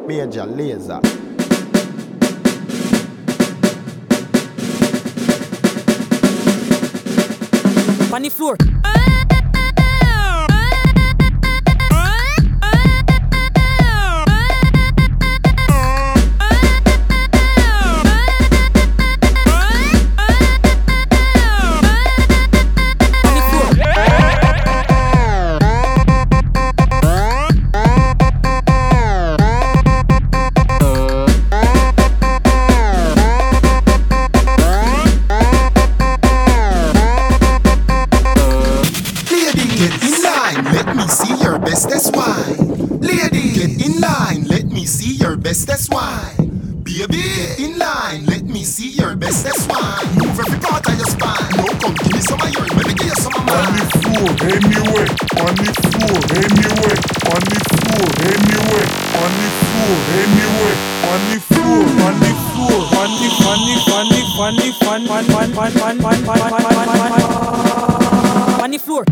Major Lazer. On the floor. That's why. Lady, get in line, let me see your best, that's why. Baby, get in line, let me see your best, that's why. Move every part of your spine. No, come give me some of yours, let me give you some of mine. On the floor, anyway. On the floor, anyway. On the floor, anyway. On the floor, anyway. On the floor, on the floor. On the floor.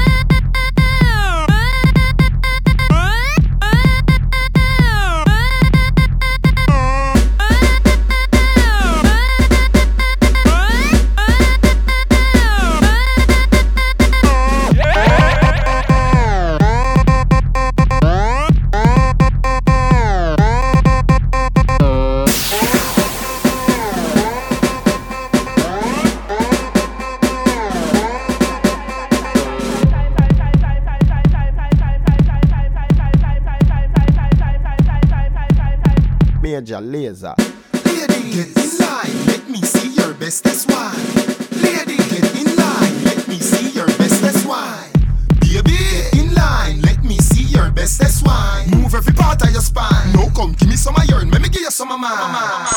Major Lazer. Lady, get in line, let me see your best, that's why. Lady, get in line, let me see your best, that's why. Baby, get in line, let me see your best, that's why. Move every part of your spine. No, come give me some of yours, let me give you some of mine.